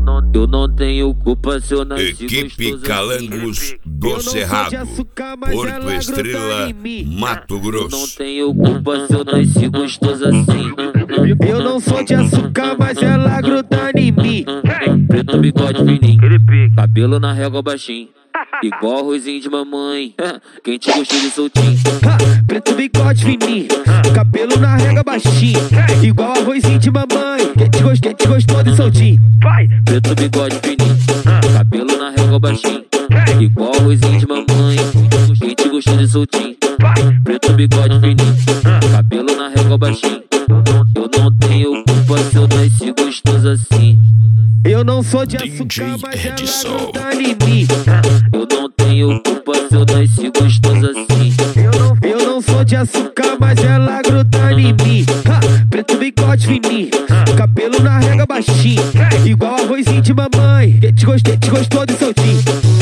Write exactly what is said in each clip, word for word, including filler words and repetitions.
não, eu não tenho culpa se eu nasci Equipe gostoso Calangos assim. do Cerrado, Porto Estrela, Mato Eu não Grosso. tenho culpa se eu nasci gostoso assim. Eu não sou de açúcar, mas ela gruda em mim. Preto, bigode fininho, cabelo na régua baixinho, igual arrozinho de mamãe, quente gostou de soltinho. Ha, preto, bigode fininho, cabelo na régua baixinho, igual arrozinho de mamãe, quente gost- quente gostou de soltinho. Vai! Preto, bigode fininho, cabelo na régua baixinho, igual arrozinho de mamãe, quente gostou de soltinho. Preto, bigode fininho, cabelo na régua baixinho. Eu não tenho culpa se eu nasci gostoso assim. Eu não sou de D J açúcar, mas Edson. ela gruda em mim. Eu não tenho culpa se eu nasci gostoso assim. Eu não, eu não sou de açúcar, mas ela gruda em mim. Ha, preto, bigode fininho, cabelo na régua baixinho, igual arrozinho de mamãe, quente gost- quente gostou de soltinho.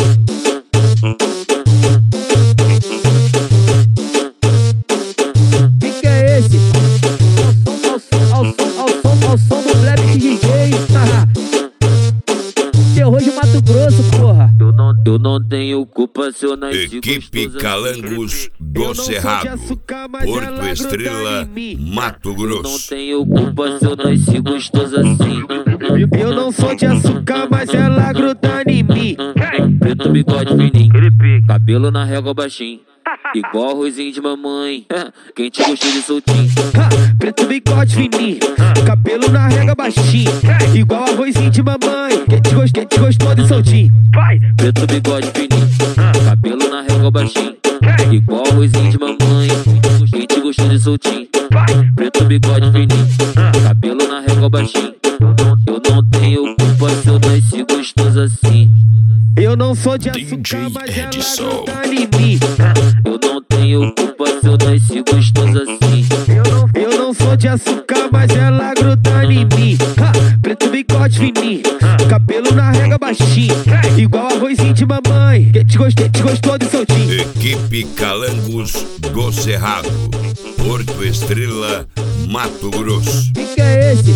Que que é esse? Ao som, ao som, ao som, ao som do Black D J. Terror de Mato Grosso, porra. Eu não, eu não tenho culpa se eu nasci Equipe gostoso Calangos assim. do Eu não sou de Cerrado, açúcar, mas Porto ela Estrela, gruda em mim. Mato Eu não Grosso. tenho culpa se eu nasci gostoso assim. Eu não sou de açúcar, mas ela gruda em mim. Preto, bigode fininho, cabelo na régua baixinho, igual arrozinho de mamãe, quente gostou de soltinho. Ha, preto, bigode fininho, cabelo na régua baixinho, igual arrozinho de mamãe, quente gost- quente gostou de soltinho. Vai! Preto, bigode fininho, cabelo na régua baixinho, igual arrozinho de mamãe, quente gostou de soltinho. Preto, bigode fininho, cabelo na régua baixinho. Eu não tenho culpa se eu nasci gostoso assim. Eu não sou de D J açúcar, mas ela Edson. gruda em mim. Eu não tenho culpa se eu nasci gostoso assim. Eu não, eu não sou de açúcar, mas ela gruda em mim. Ha, preto, bigode fininho, cabelo na régua baixinho, igual arrozinho de mamãe, quente gost- quente gostou de soltinho. Equipe Calangos do Cerrado, Porto Estrela, Mato Grosso. Que que é esse?